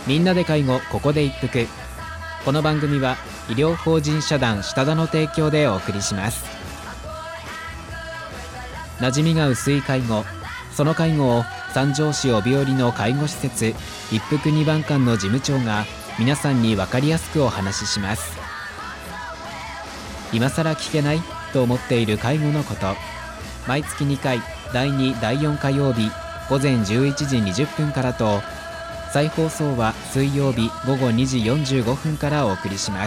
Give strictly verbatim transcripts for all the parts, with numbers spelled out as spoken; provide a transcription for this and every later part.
みんなで介護ここで一服。この番組は医療法人社団下田の提供でお送りします。馴染みが薄い介護、その介護を三条市帯織の介護施設一服二番館の事務長が皆さんに分かりやすくお話しします。今さら聞けないと思っている介護のこと、毎月にかいだいにだいよん火曜日午前じゅういちじにじゅっぷんからと、再放送は水曜日午後にじよんじゅうごふんからお送りします。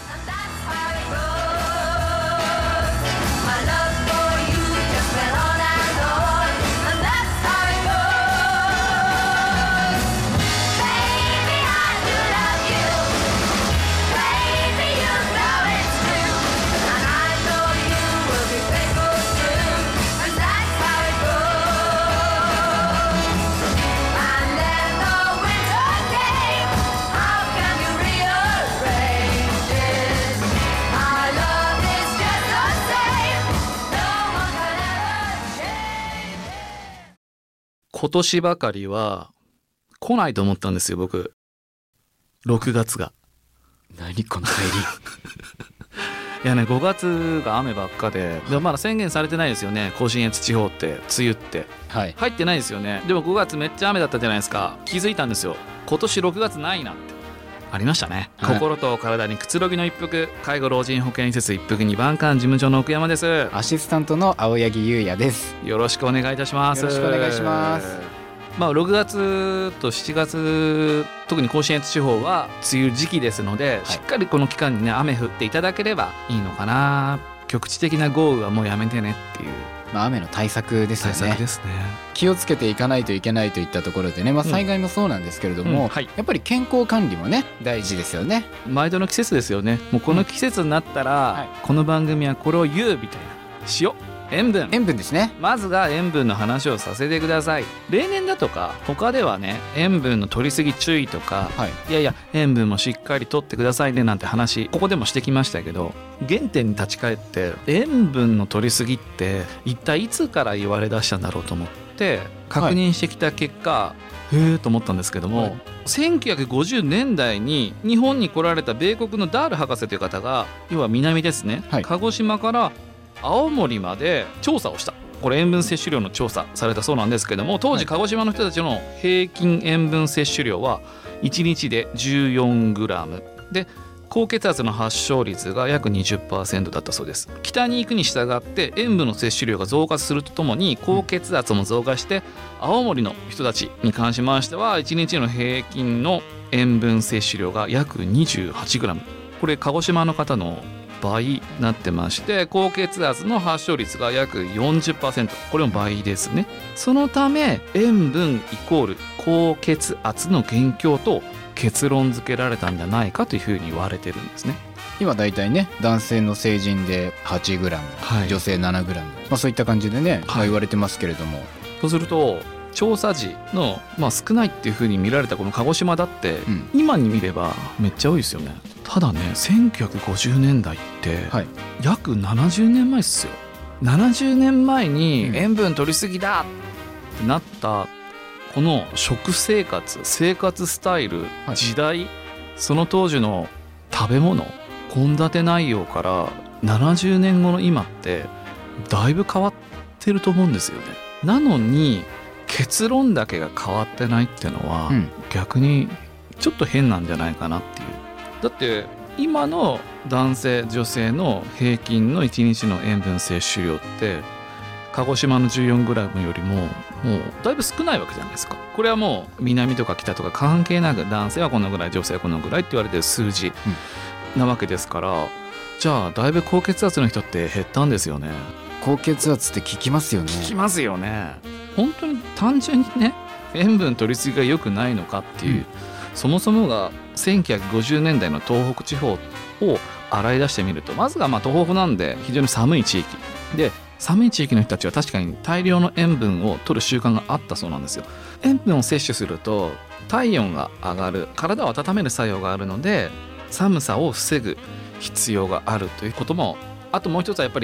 今年ばかりは来ないと思ったんですよ、僕。ろくがつが。 何この入りいやね、ごがつが雨ばっかで、でもまだ宣言されてないですよね、甲信越地方って梅雨って、はい、入ってないですよね。でもごがつめっちゃ雨だったじゃないですか。気づいたんですよ、今年ろくがつないなって。ありましたね、はい、心と体にくつろぎの一服、介護老人保健施設一服二番館事務長の奥山です。 アシスタントの青柳優也です。 よろしくお願いいたします。 よろしくお願いします。 まあ、ろくがつとしちがつ、特に甲信越地方は梅雨時期ですので、はい、しっかりこの期間にね雨降っていただければいいのかな。局地的な豪雨はもうやめてねっていう、 まあ、雨の対策ですよね。 対策ですね。 気をつけていかないといけないといったところでね、まあ、災害もそうなんですけれども、うんうんはい、やっぱり健康管理もね大事ですよね。 毎度の季節ですよね。もうこの季節になったら、うんはい、この番組はこれを言うみたいな。塩、塩分塩分ですね。 まずが塩分の話をさせてください。例年だとか他ではね、塩分の取りすぎ注意とか、はい、いやいや塩分もしっかり取ってくださいねなんて話ここでもしてきましたけど、原点に立ち返って塩分の取りすぎって一体いつから言われ出したんだろうと思って確認してきた結果、はい、へーと思ったんですけども、はい、せんきゅうひゃくごじゅうねんだいに日本に来られた米国のダール博士という方が、要は南ですね、はい、鹿児島から青森まで調査をした。これ塩分摂取量の調査されたそうなんですけども、当時鹿児島の人たちの平均塩分摂取量はいちにちで じゅうよんグラム で、高血圧の発症率が約 にじゅっパーセント だったそうです。北に行くに従って塩分の摂取量が増加するとともに高血圧も増加して、青森の人たちに関しましてはいちにちの平均の塩分摂取量が約 にじゅうはちグラム、 これ鹿児島の方の倍になってまして、高血圧の発症率が約 よんじゅっパーセント、 これも倍ですね。そのため塩分イコール高血圧の元凶と結論付けられたんじゃないかというふうに言われてるんですね。 今だいたいね、男性の成人で はちグラム、はい、女性 ななグラム、まあ、そういった感じでね、はい、言われてますけれども、 そうすると調査時の、まあ、少ないっていう風に見られたこの鹿児島だって、うん、今に見ればめっちゃ多いですよね。ただね、せんきゅうひゃくごじゅうねんだいって約ななじゅうねんまえっすよ。ななじゅうねんまえに塩分取りすぎだってなったこの食生活、生活スタイル、はい、時代、その当時の食べ物、献立内容からななじゅうねんごの今ってだいぶ変わってると思うんですよね。なのに結論だけが変わってないっていうのは、うん、逆にちょっと変なんじゃないかなっていう。だって今の男性女性の平均のいちにちの塩分摂取量って鹿児島の じゅうよんグラム よりももうだいぶ少ないわけじゃないですか。これはもう南とか北とか関係なく、男性はこのぐらい、女性はこのぐらいって言われてる数字なわけですから、うん、じゃあだいぶ高血圧の人って減ったんですよね。 高血圧って聞きますよね。 聞きますよね。本当に単純にね、塩分取りすぎが良くないのかっていう、うん、そもそもがせんきゅうひゃくごじゅうねんだいの東北地方を洗い出してみると、まずがまあ東北なんで非常に寒い地域で、寒い地域の人たちは確かに大量の塩分を取る習慣があったそうなんですよ。塩分を摂取すると体温が上がる、体を温める作用があるので寒さを防ぐ必要があるということも、あともう一つはやっぱり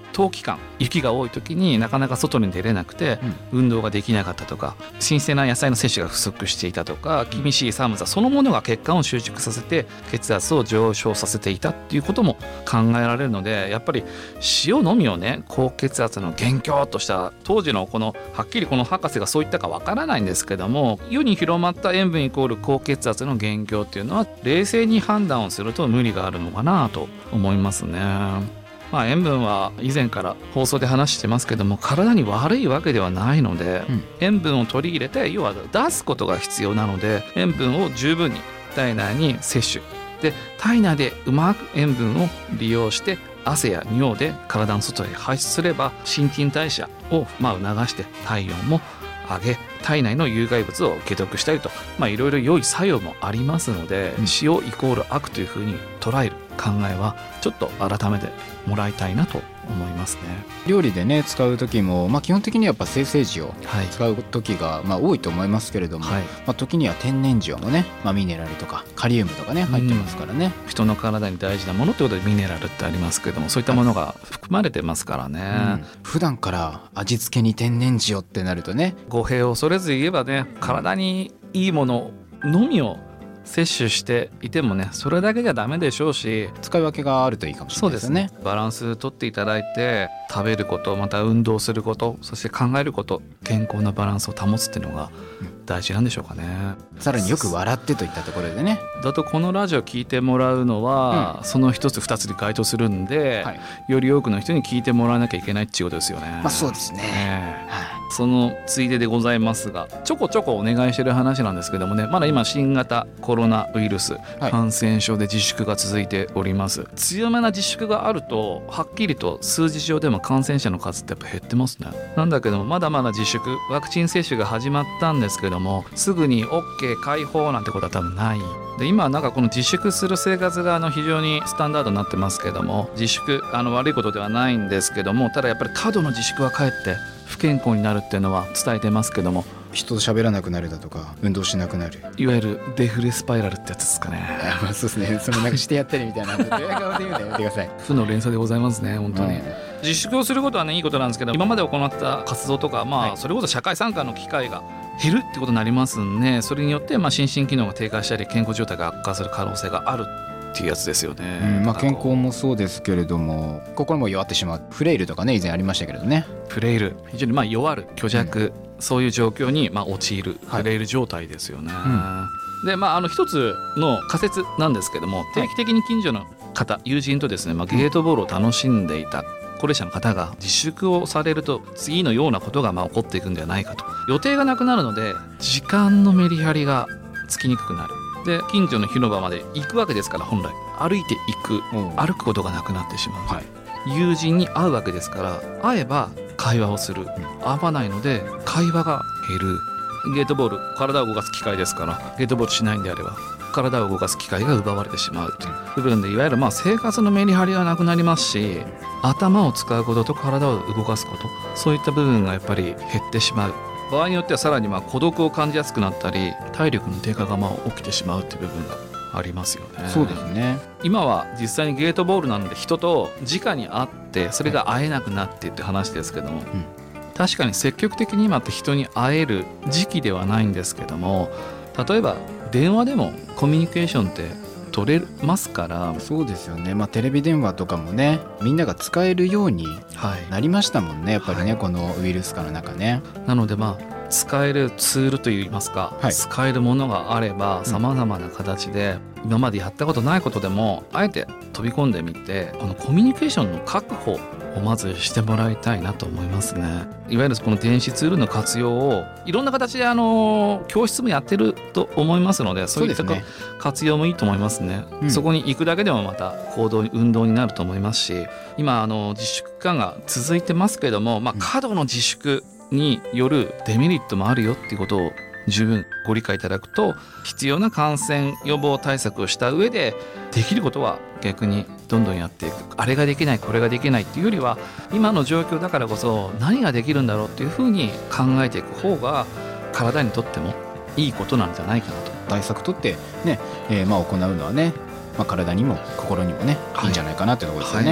冬期間雪が多い時になかなか外に出れなくて運動ができなかったとか、新鮮な野菜の摂取が不足していたとか、厳しい寒さそのものが血管を収縮させて血圧を上昇させていたっていうことも考えられるので、やっぱり塩のみをね高血圧の元凶とした当時のこのはっきりこの博士がそう言ったかわからないんですけども、世に広まった塩分イコール高血圧の元凶っていうのは冷静に判断をすると無理があるのかなと思いますね。まあ、塩分は以前から放送で話してますけども体に悪いわけではないので、うん、塩分を取り入れて要は出すことが必要なので、塩分を十分に体内に摂取で、体内でうまく塩分を利用して汗や尿で体の外へ排出すれば新陳代謝をまあ促して体温も上げ、体内の有害物を解毒したりと、まあいろいろ良い作用もありますので、うん、塩イコール悪というふうに捉える考えはちょっと改めてもらいたいなと思いますね。 料理でね使う時も、まあ、基本的にやっぱ精製塩を使う時が、まあ、多いと思いますけれども、はい、まあ、時には天然塩もね、まあ、ミネラルとかカリウムとかね入ってますからね、 うん、人の体に大事なものということでミネラルってありますけども、そういったものが含まれてますからね、うん、 普段から味付けに天然塩ってなるとね、 語弊を恐れず言えばね、体にいいもののみを摂取していてもねそれだけじゃダメでしょうし、 使い分けがあるといいかもしれないですね。 そうですね、バランスとっていただいて食べること、また運動すること、そして考えること、健康なバランスを保つっていうのが大事なんでしょうかね、 うん、さらによく笑ってといったところでね、 だとこのラジオ聞いてもらうのは、うん、その一つ二つに該当するんで、はい、より多くの人に聞いてもらわなきゃいけないっていうことですよね。 まあそうですね、ね、 はい、そのついででございますが、ちょこちょこお願いしてる話なんですけどもね、まだ今新型コロナウイルス感染症で自粛が続いております、はい、強めな自粛があるとはっきりと数字上でも感染者の数ってやっぱ減ってますね。なんだけどもまだまだ自粛、ワクチン接種が始まったんですけどもすぐに OK 解放なんてことは多分ないで、今なんかこの自粛する生活があの非常にスタンダードになってますけども、自粛あの悪いことではないんですけども、ただやっぱり過度の自粛はかえって不健康になるっていうのは伝えてますけども、 人と喋らなくなるだとか運動しなくなる、 いわゆるデフレスパイラルってやつですかね。 まあそうですね、そのなんかしてやったりみたいなドヤ顔で言うのやめてください。 負の連鎖でございますね本当に、うん、自粛をすることはねいいことなんですけど、今まで行った活動とか、まあそれこそ社会参加の機会が減るってことになりますんで、それによってまあ心身機能が低下したり健康状態が悪化する可能性があるっていうやつですよね、 うん、まあ、健康もそうですけれども心も弱ってしまう、フレイルとかね以前ありましたけれどね、 フレイル非常にまあ弱る虚弱、うん、そういう状況にまあ陥るフレイル状態ですよね、はい、うん、でまああの一つの仮説なんですけども、定期的に近所の方、はい、友人とですね、まあ、ゲートボールを楽しんでいた高齢者の方が自粛をされると次のようなことがまあ起こっていくんではないかと、予定がなくなるので時間のメリハリがつきにくくなる。で近所の広場まで行くわけですから、本来歩いて行く、歩くことがなくなってしまう、はい、友人に会うわけですから、会えば会話をする、会わないので会話が減る。ゲートボール体を動かす機会ですから、ゲートボールしないんであれば体を動かす機会が奪われてしまうという部分で、いわゆるまあ生活のメリハリはなくなりますし、頭を使うことと体を動かすこと、そういった部分がやっぱり減ってしまう。場合によってはさらにまあ孤独を感じやすくなったり、体力の低下がまあ起きてしまうという部分がありますよね。 そうですね。 今は実際にゲートボールなので人と直に会ってそれが会えなくなってって話ですけども、うん、確かに積極的に今って人に会える時期ではないんですけども、例えば電話でもコミュニケーションって取れますから。 そうですよね、まあ、テレビ電話とかもねみんなが使えるようになりましたもんね、やっぱりね、はい、このウイルス禍の中ね。 なのでまあ使えるツールといいますか、はい、使えるものがあればさまざまな形で、うん、今までやったことないことでもあえて飛び込んでみて、このコミュニケーションの確保をまずしてもらいたいなと思いますね。いわゆるこの電子ツールの活用をいろんな形であの教室もやってると思いますので、そういった活用もいいと思いますね。うん、そこに行くだけでもまた行動に運動になると思いますし、今あの自粛期間が続いてますけども、まあ、過度の自粛によるデメリットもあるよっていうことを十分ご理解いただくと、必要な感染予防対策をした上でできることは逆にどんどんやっていく。あれができないこれができないっていうよりは、今の状況だからこそ何ができるんだろうっていうふうに考えていく方が体にとってもいいことなんじゃないかなと。 対策とってね、えー、まあ行うのはね、まあ、体にも心にもね、はい、いいんじゃないかなってところですよね。はい、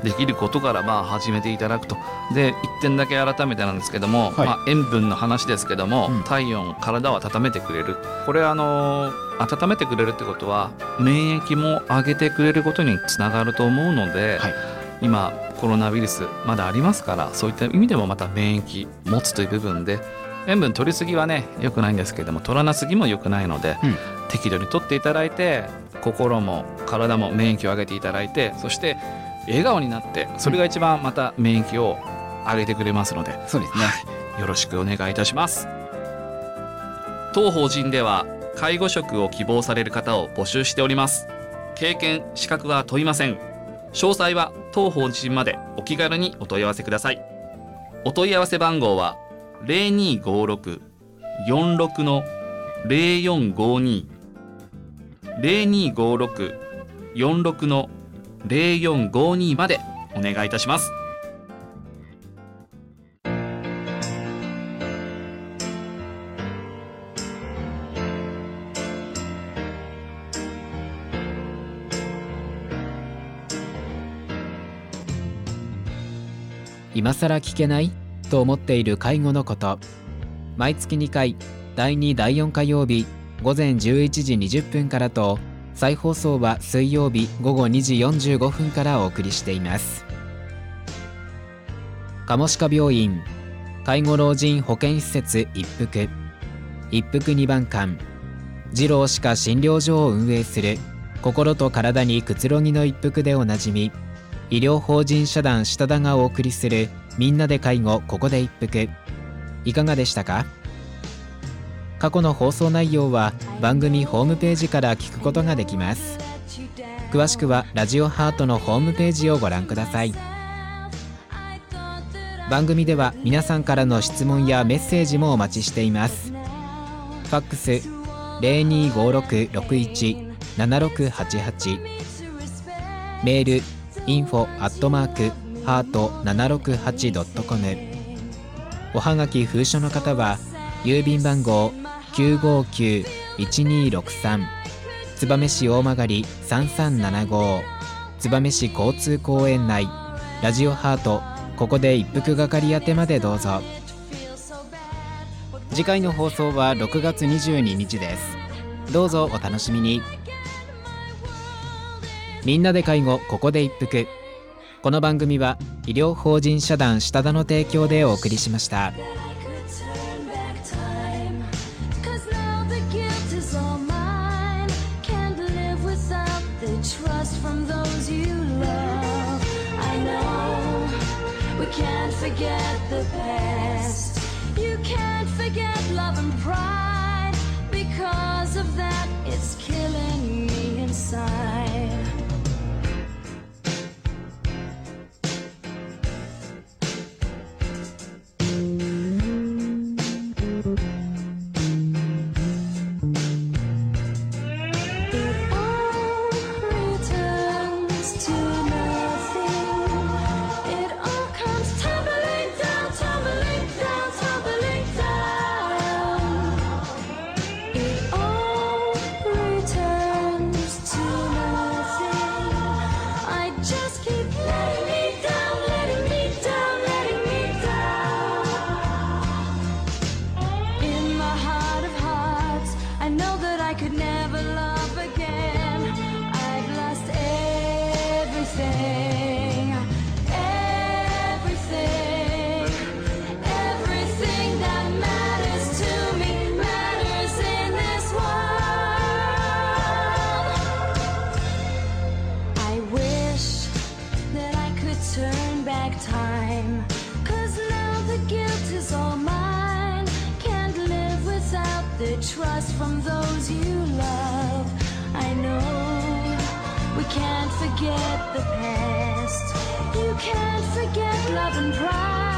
できることからまあ始めていただくと。でいってんだけ改めてなんですけども、はい、まあ、塩分の話ですけども、うん、体温、体を温めてくれる。これはあのー、温めてくれるってことは免疫も上げてくれることにつながると思うので、はい、今コロナウイルスまだありますから、そういった意味でもまた免疫持つという部分で、塩分取りすぎはね良くないんですけども、取らなすぎも良くないので、うん、適度に取っていただいて、心も体も免疫を上げていただいて、そして笑顔になって、それが一番また免疫を上げてくれますので、 そうですね、はい、 よろしくお願いいたします。当法人では介護職を希望される方を募集しております。経験、資格は問いません。詳細は当法人までお気軽にお問い合わせください。お問い合わせ番号は ゼロにーごろく よんろく の ゼロよんごに ゼロにーごろく よんろく の ゼロよんごに までお願いいたします。 今更聞けないと思っている介護のこと、毎月にかい、だいにだいよん火曜日ごぜんじゅういちじにじゅっぷんからと、再放送は水曜日ごごにじよんじゅうごふんからお送りしています。カモシカ病院介護老人保健施設一服一服にばん館、二郎歯科診療所を運営する心と体にくつろぎの一服でおなじみ、医療法人社団下田がお送りするみんなで介護ここで一服、いかがでしたか？過去の放送内容は番組ホームページから聞くことができます。詳しくはラジオハートのホームページをご覧ください。番組では皆さんからの質問やメッセージもお待ちしています。ファックス ゼロにーごろくろくいちななろくはちはち、メールインフォアットマークハートななろくはちドットコム、おはがき封書の方は郵便番号 きゅうごきゅういちにーろくさん 燕市大曲さんさんななご、燕市交通公園内ラジオハートここで一服係宛てまでどうぞ。次回の放送はろくがつにじゅうににちです。どうぞお楽しみに。みんなで介護ここで一服、この番組は医療法人社団下田の提供でお送りしました。Can't forget the past. You can't forget love and pride. Because of that, it's killing me inside. Turn back time, 'cause now the guilt is all mine. Can't live without the trust from those you love. I know we can't forget the past. You can't forget love and pride.